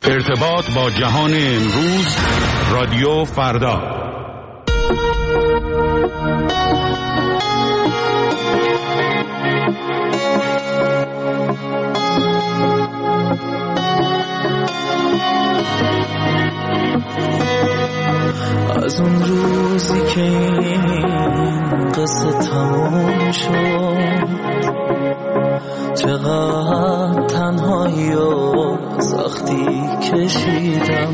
ارتباط با جهان امروز، رادیو فردا. از اون روزی که این قصه تموم شد، چقدر تنهایی و سختی کشیدم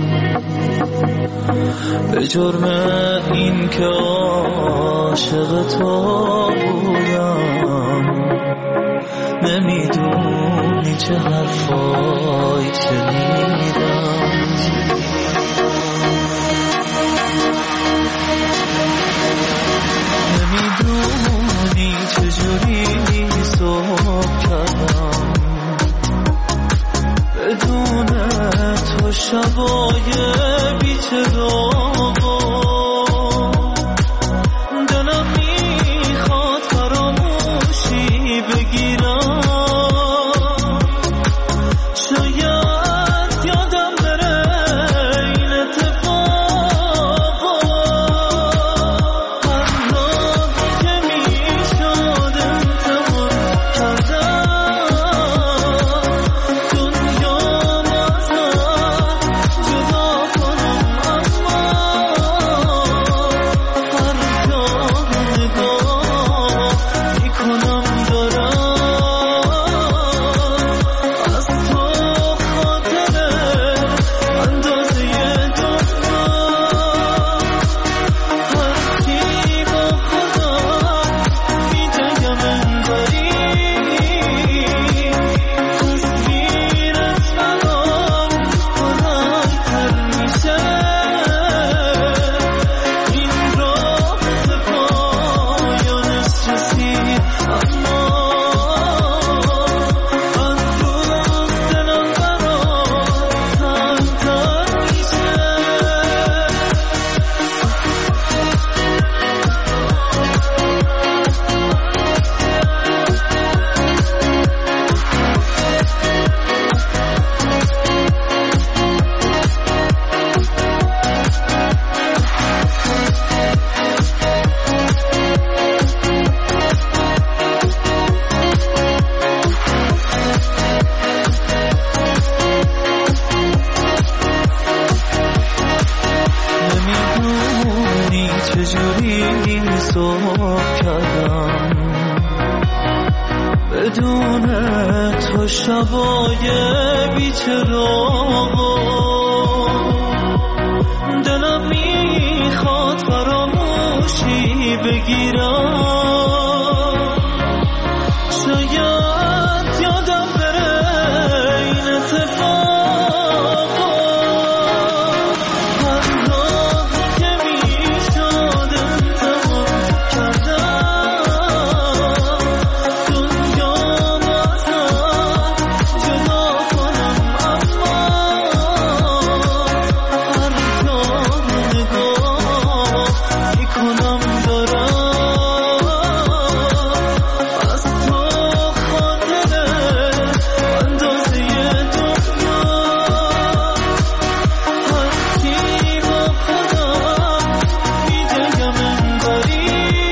به جرم این که عاشق تو بودم. نمیدونی چه حرفایی شنیدم، نمیدونی چجوری صبح کردم بدون تو شبای بی‌چراغ. دلم میخواد فراموشی بگیرم، شاید یادم بره این اتفاقا. هر راهی که میشد انتخاب کردم، دنیا ازم جدا کنم، اما هر جا نگاه میکنم دارم از تو خاطره اندازه دنیا. هر کی با خودم میجنگم انگاری تصویرت برام بلندتر میشه. این راه به پایانش رسید، اما از روز دلم برات تنگ‌تر میشه. نمیدونی چجوری صبح کردم بدون تو شبای بی‌چراغ. دلم میخواد فراموشی بگیرم، شاید یادم بره این اتفاقا. هر راهی که میشد انتخاب کردم، دنیا ازم جدا کنم، اما هر جا نگاه میکنم دارم از تو خاطره اندازه دنیا. هر کی با خودم میجنگم انگاری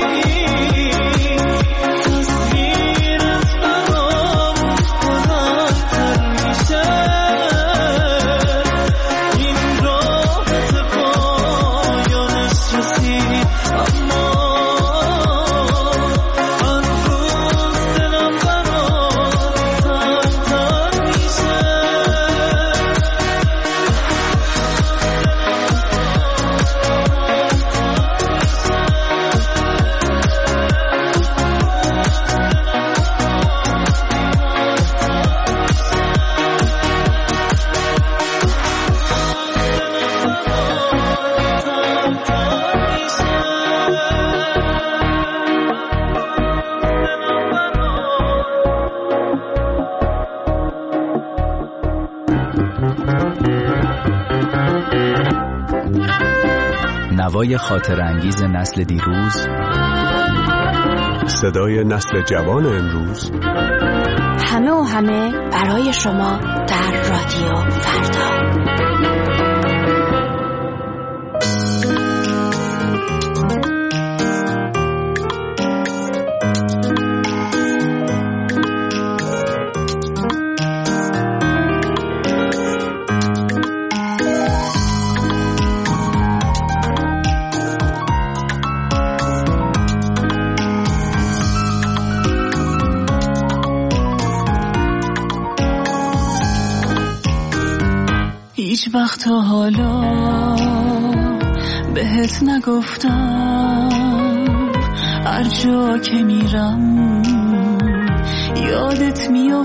تصویرت برام بلندتر میشه. این راه به پایانش رسید، اما از روز دلم برات تنگ‌تر میشه. نوای خاطرانگیز نسل دیروز، صدای نسل جوان امروز، همه و همه برای شما در رادیو فردا. هیچ وقت تا حالا بهت نگفتم، هر جا که میرم یادت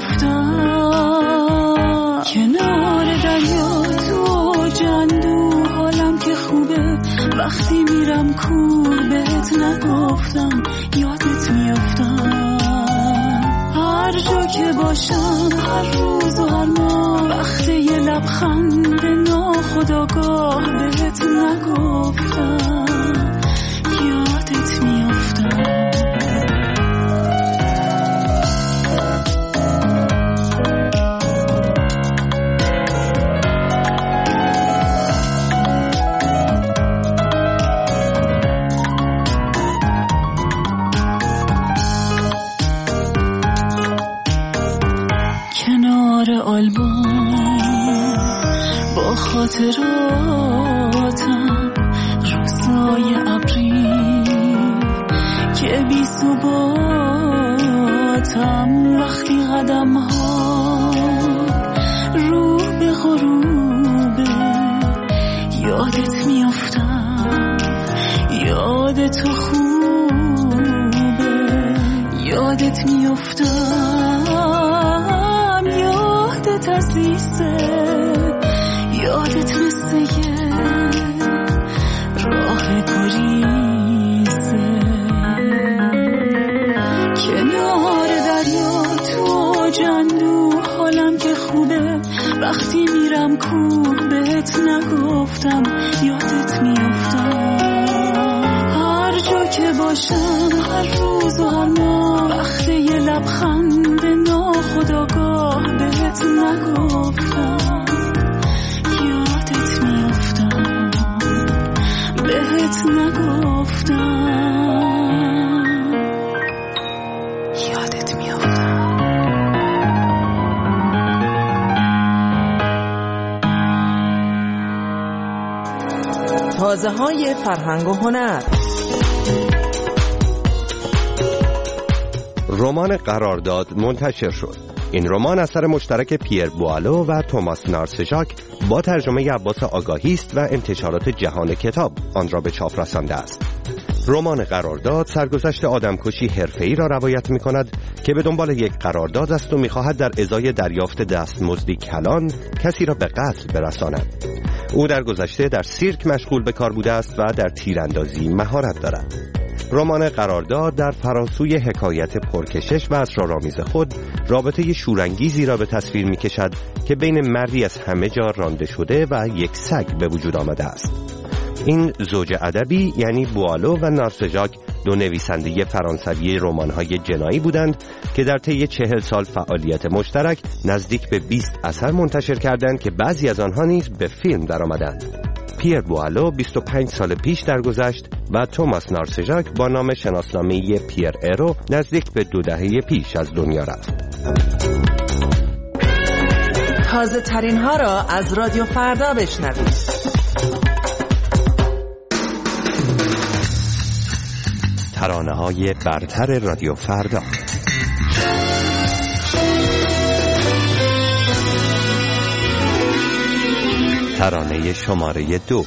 میافتم. کنار دریا تو جندو حالم که خوبه، وقتی میرم کور بهت نگفتم یادت میافتم. هر جا که باشم هر روز و هر ماه، وقتی یه لبخند ناخودآگاه بهت نگفتم یادت میافتم. کنار آلبوم با خاطراتم، روزای ابری که بی ثباتم، وقتی قدم ها رو به غروبه یادت میافتم. یادت خوبه یادت میافتم، یادت عزیزه، یادت مثل یه راه گریزه. کنار دریا تو جندو حالم که خوبه، وقتی میرم کور بهت نگفتم یادت میافتم. هر جا که باشم هر روز و هر ماه، وقتی یه لبخند ناخودآگاه بهت نگفتم یادت میافتم، بهت نگفتم یادت میافتم. تازه های فرهنگ و هنر. رمان قرارداد منتشر شد. این رمان اثر مشترک پیر بوالو و توماس نارسژاک با ترجمه عباس آگاهی است و انتشارات جهان کتاب آن را به چاپ رسانده است. رمان قرارداد سرگذشت آدمکشی حرفه‌ای را روایت می‌کند که به دنبال یک قرارداد است و می‌خواهد در ازای دریافت دستمزدی کلان کسی را به قتل برساند. او در گذشته در سیرک مشغول به کار بوده است و در تیراندازی مهارت دارد. رمان قرارداد در فراسوی حکایت پرکشش و اسرارآمیز خود رابطه شورانگیزی را به تصویر می‌کشد که بین مردی از همه جا رانده شده و یک سگ به وجود آمده است. این زوج ادبی یعنی بوالو و نارسژاک دو نویسنده فرانسوی رمان‌های جنایی بودند که در طی 40 سال فعالیت مشترک نزدیک به 20 اثر منتشر کردند که بعضی از آنها نیز به فیلم درآمدند. پیر بوالو 25 سال پیش درگذشت و توماس نارسژاک با نام شناسنامه‌ای پیر ارو نزدیک به 2 دهه پیش از دنیا رفت. تازه ترین ها را از رادیو فردا بشنوید. ترانه‌های برتر رادیو فردا. ترانه شماره 2.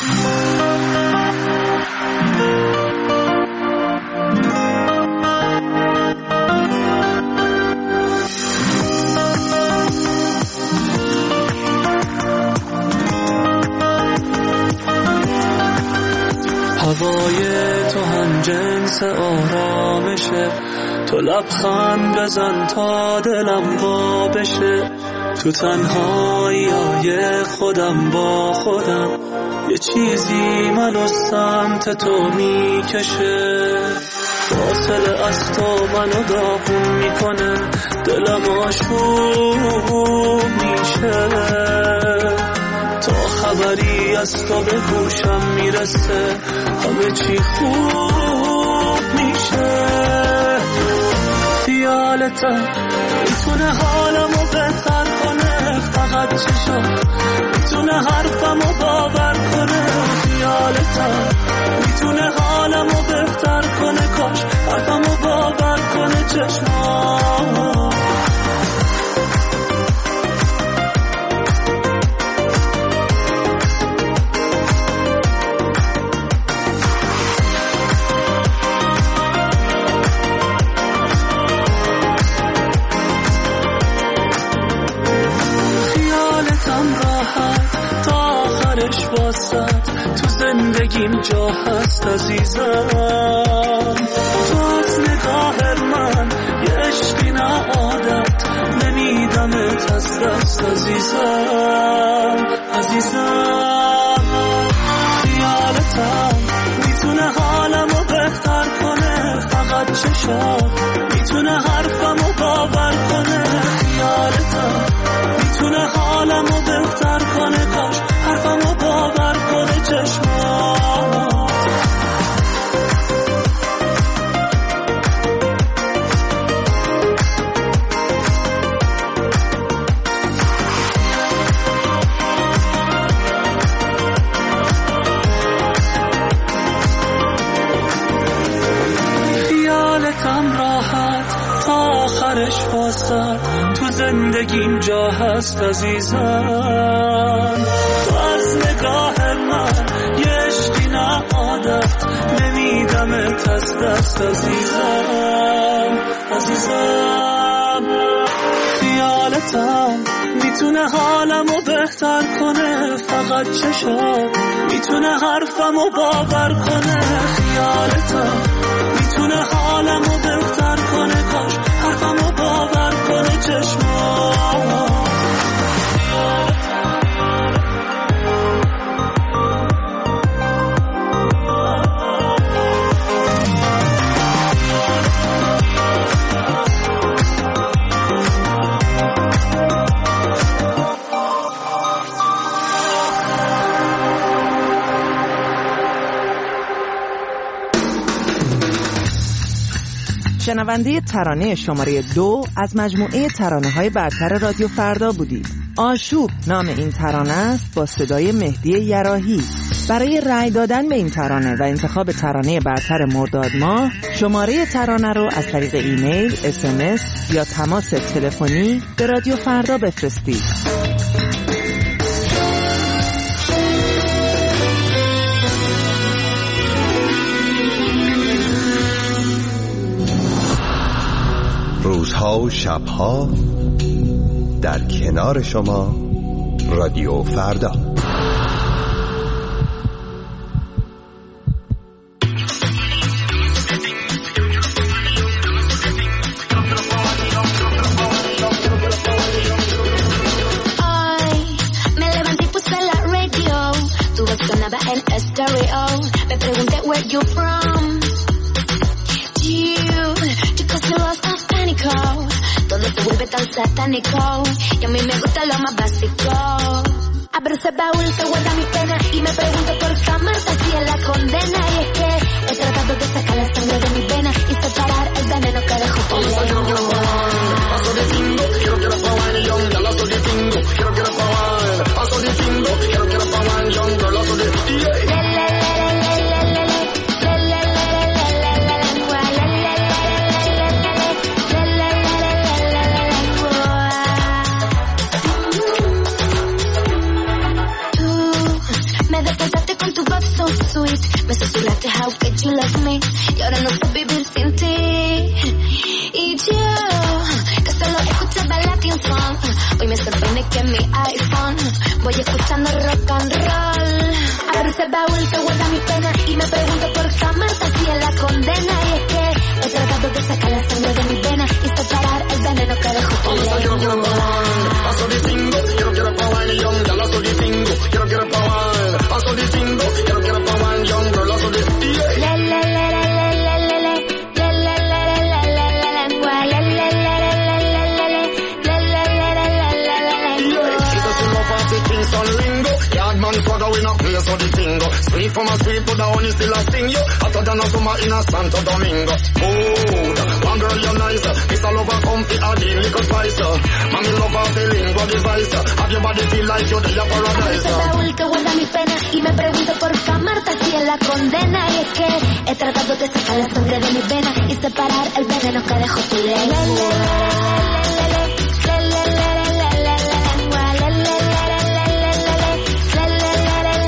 هوای تو هم جنس آرامشه، تو لبخند بزن تا دلم وا بشه. تو تنهایی خودم با خودم، یه چیزی منو سمت تو میکشه. فاصله از تو منو داغون میکنه، دلم آشوب میشه. تا خبری از تو به گوشم میرسه، همه چی خوب میشه. خیالتم میتونه حالمو بهتر کنه، فقط چشم میتونه حرفمو باور کنه. خیالتم میتونه حالمو بهتر کنه، کاش حرفمو باور کنه چشمام. آخرش واسط تو زندگیم جا هست عزیزم. تو از نگاه من یه عشقی نه عادت نمیدمت از دست عزیزم. عزیزم خیالتم میتونه حالمو بهتر کنه، فقط چشات میتونه حرفمو باور کنه. خیالتم میتونه حالمو بهتر کنه، کاش حرفمو باور کنه چشمات. خیالتم راحت تا آخرش واسط تو زندگیم جا هست عزیزم. تو از نگاه من یه عشقی نه عادت نمیدمت از دست عزیزم. عزیزم خیالتم میتونه حالمو بهتر کنه، فقط چشات میتونه حرفمو باور کنه. خیالتم میتونه حالمو بهتر کنه، کاش حرفمو باور کنه چشمات. شنونده ترانه شماره 2 از مجموعه ترانه‌های برتر رادیو فردا بودید. آشوب نام این ترانه است با صدای مهدی یراحی. برای رأی دادن به این ترانه و انتخاب ترانه برتر مرداد ماه شماره ترانه رو از طریق ایمیل، SMS یا تماس تلفنی به رادیو فردا بفرستید. روزها و شبها در کنار شما رادیو فردا. Me pregunté where you from. You cause me lost of pánico. Todo te vuelve tan satánico. Y a mí me gusta lo más básico. Abro ese baúl que guarda mi pena y me pregunto por qué amarte así es la condena. Y es que he tratado de sacar la sangre de mi vena y separar el veneno que dejó tu lengua. Paso diciendo, quiero probar el young, ya la estoy diciendo. Quiero probar, paso diciendo, quiero probar el young, ya la estoy diciendo. Me susurraste how could you love me y ahora no sé vivir sin ti. Y yo que solo escuchaba Latin funk, hoy me sorprende que en mi iPhone voy escuchando rock and roll. Abro ese baúl que guarda mi pena y me pregunto por qué amarte así es la condena. Y es que he tratado de sacar la sangre de mi vena y separar el veneno que dejó tu lengua. Paso diciendo, quiero probar el young, ya lo estoy diciendo. Quiero probar, paso diciendo, quiero probar el young. So the tingo, sweet from a sweet but the honey still a sting you. Hotter than a summer in a Santo Domingo. Mood, one girl you're nice. It's all over comfy and the liquor spice. Mami love her feeling, what device. Have your body feel like you're the paradise. Ese baúl que guarda mi pena y me pregunto por qué amarte así es la condena. Y es que he tratado de sacar la sangre de mi vena y separar el veneno que dejó tu lengua.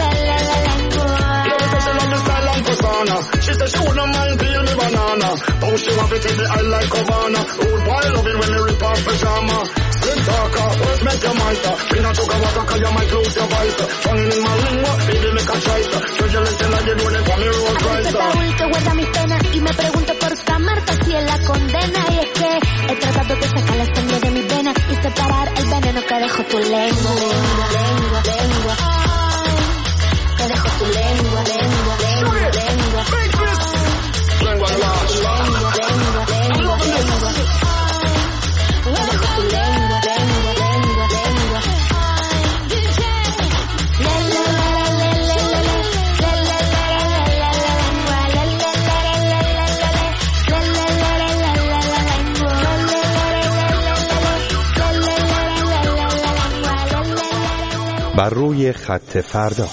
She said she wouldn't mind peel me banana. But she want to take me high like Havana. Old boy love it when me rip off pajama. Slim talker, first make your mic. Me not talk about cause you might lose your voice. Fanging in my lingua, baby make a choice. Treasure listen like you doing it for me Rolls Royce. Baúl que guarda mis penas y me pregunto por esta Marta si es la condena. Y es que he tratado de sacar la sangre de mi vena y separar el veneno que dejó tu lengua. Lengua, lengua. Que dejó tu lengua, lengua, lengua, lengua. Lengua, lengua, lengua, lengua, lengua. Que dejó tu lengua, lengua, lengua, lengua. بر روی خط فردا.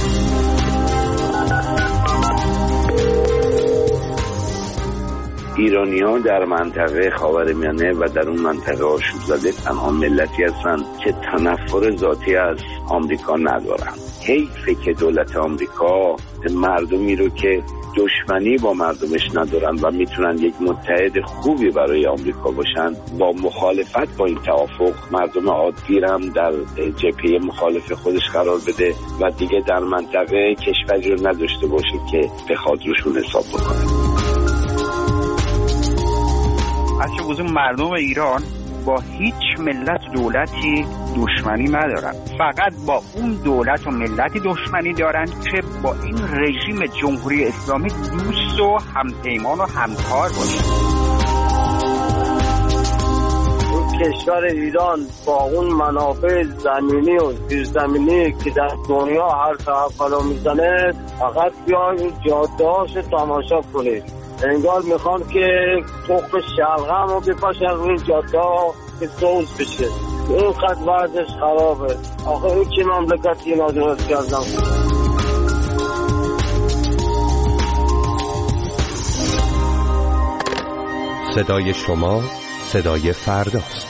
ایرانی‌ها در منطقه خاورمیانه و در اون منطقه آشوب زده تنها ملتی هستند که تنفر ذاتی از آمریکا ندارند. حیفه که دولت آمریکا مردمی رو که دشمنی با مردمش ندارن و میتونن یک متحد خوبی برای آمریکا باشن، با مخالفت با این توافق مردم عادی هم در جبهه مخالف خودش قرار بده و دیگه در منطقه کشوری رو نداشته باشه که بخواد روشون حساب بکنه. اصلا وجود مردم ایران با هیچ ملت دولتی دشمنی ندارن، فقط با اون دولت و ملتی دشمنی دارن که با این رژیم جمهوری اسلامی دوست و همپیمان و همکار باشن. کشور ایران با اون منافع زمینی و زیرزمینی که در دنیا هر طرف فرا میزنه، فقط بیاین این جاده‌هاش تماشا کنید. انگار میخوان که تخم شلغم رو بپاشن روی این جاده‌ها که سوز بشه. این خط ورزش خرابه. آخه این چه مملکتی نادرست کردم. صدای شما صدای فرداست.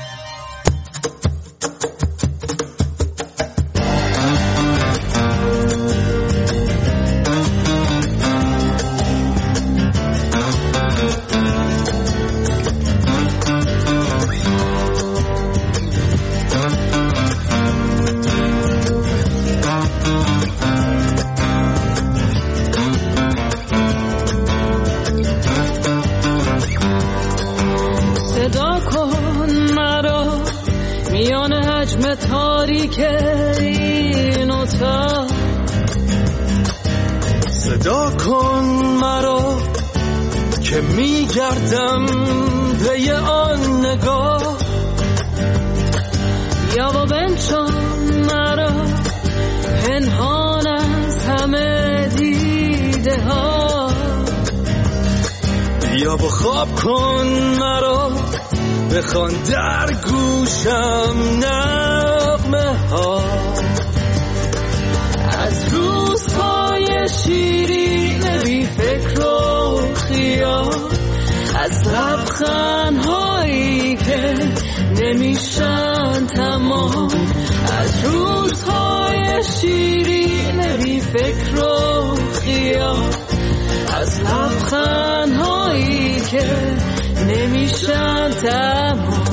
صدا کن مرا که میگردم پی آن نگاه، یا با بنشان مرا پنهان از همه دیده ها، یا با خواب کن مرا بخوان در گوشم نغمه ها از روزهای شیرین بی فکر و خیال، از لبخندهایی که نمیشن تمام، از روزهای شیرین بی فکر و خیال، از لبخندهایی که نمیشن تمام.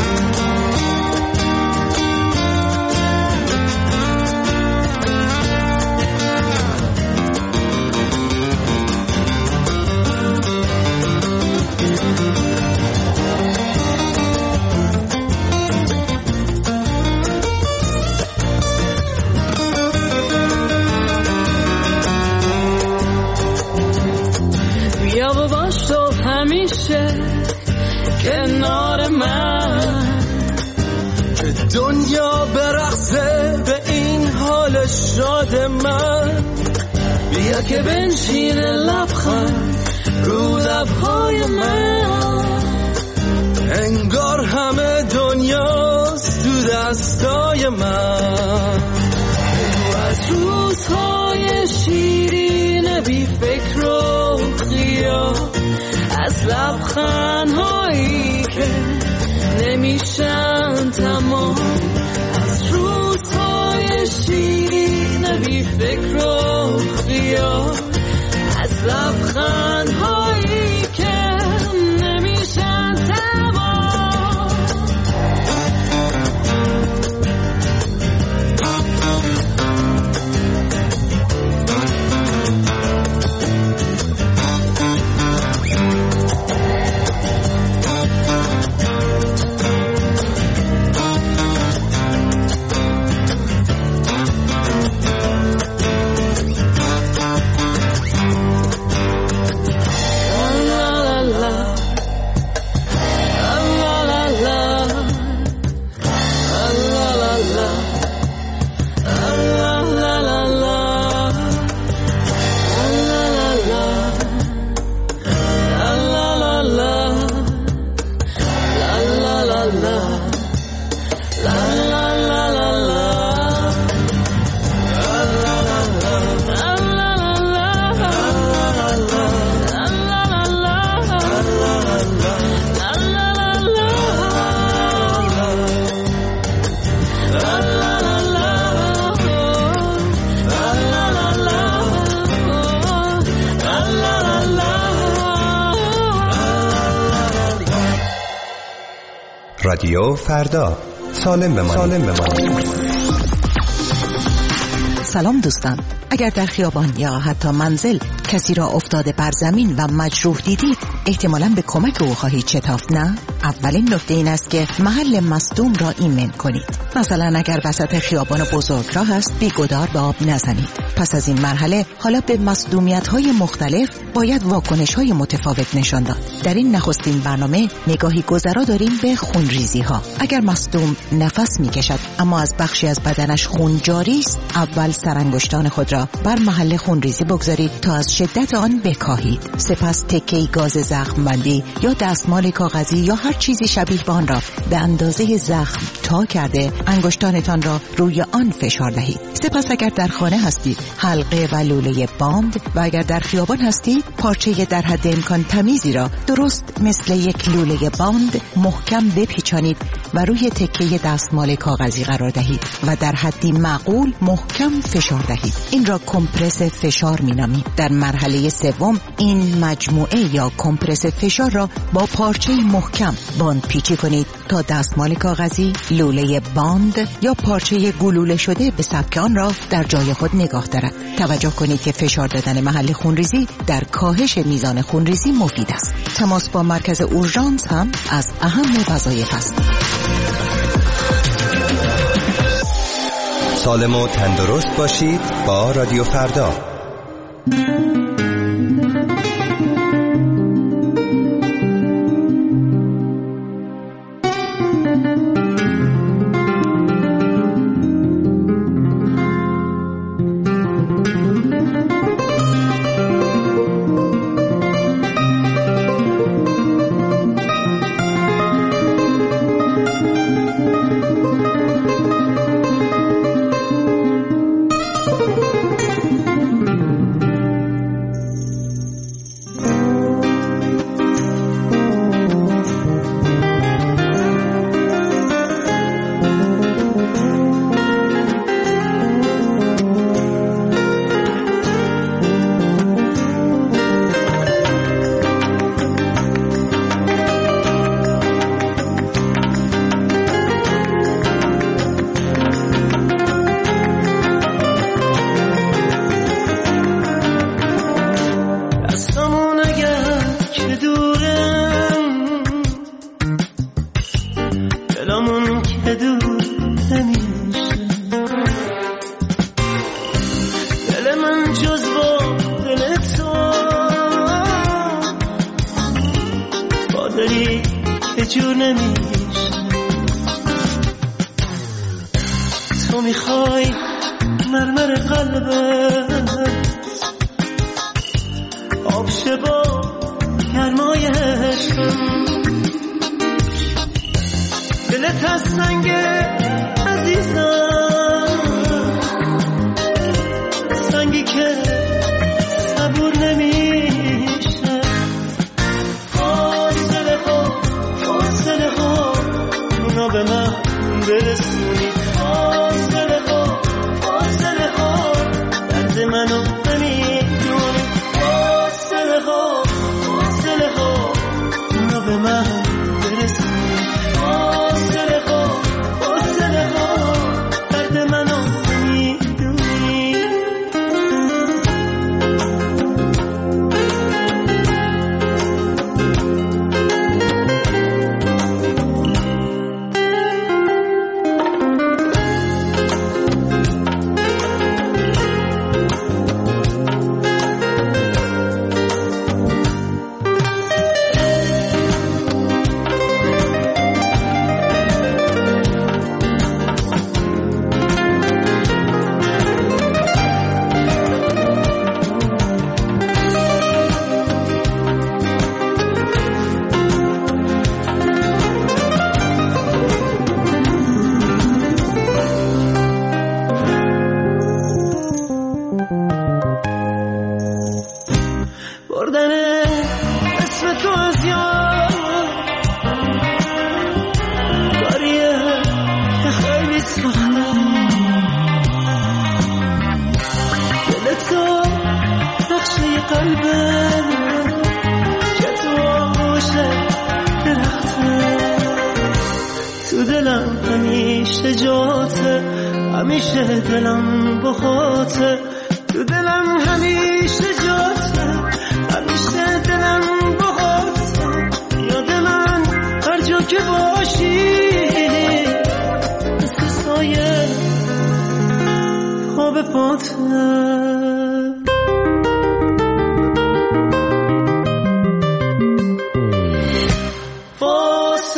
بیا و باش تو همیشه کنار من، که دنیا برقصه به این حال شاد من. بیا که بنشین لبخند رو لبهای من، انگار همه دنیاست تو دستای من. از روزهای شیرین بی فکر و خیال، از لبخندهایی که نمیشن تمام، از روزهای شیرین بی فکر و خیال، از لبخندهایی که رادیو فردا، سالم بمانید. سلام دوستان، اگر در خیابان یا حتی منزل کسی را افتاده بر زمین و مجروح دیدید، احتمالاً به کمک او خواهید شتافت، نه؟ اولین نکته این است که محل مصدوم را ایمن کنید. مثلا اگر وسط خیابان بزرگراه است، بی‌گدار به آب نزنید. پس از این مرحله حالا به مصدومیت‌های مختلف باید واکنش‌های متفاوت نشان داد. در این نخستین برنامه نگاهی گذرا داریم به خونریزی‌ها. اگر مصدوم نفس می‌کشد اما از بخشی از بدنش خون جاری است، اول سرانگشتان خود را بر محل خونریزی بگذارید تا از شدت آن بکاهید. سپس تکه‌ای گاز زخم‌بندی یا دستمال کاغذی یا هر چیزی شبیه به آن را به اندازه زخم تا کرده انگشتانتان را روی آن فشار دهید. سپس اگر در خانه هستید، حلقه و لوله باند و اگر در خیابان هستید، پارچه در حد امکان تمیزی را درست مثل یک لوله باند محکم بپیچانید و روی تکه دستمال کاغذی قرار دهید و در حدی معقول محکم فشار دهید. این را کمپرس فشار می‌نامیم. در مرحله سوم این مجموعه یا کمپرس فشار را با پارچه محکم باند پیچی کنید تا دستمال کاغذی، لوله باند یا پارچه گلوله شده به سبک آن را در جای خود نگاه دارد. توجه کنید که فشار دادن محل خونریزی در کاهش میزان خونریزی مفید است. تماس با مرکز اورژانس هم از اهم وظایف است. سالم و تندرست باشید با رادیو فردا. تو میخوای مرمر قلبت آب شه با گرمای عشقم، دلت از سنگ عزیزم، سنگی که صبور نمیشه. فاصله ها اونا به من برسونی، فاصله ها درد منو نمیدونی، فاصله ها اونا به من برسونی، فاصله ها درد منو نمیدونی. همیشه جاته، همیشه دلم بخاطه، تو دلم همیشه جاته، همیشه دلم بخاطه، یاد من هر جا که باشی مثل سایه پا به پاته.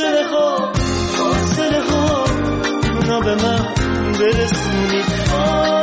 فاصله ها اونا به من برسونید،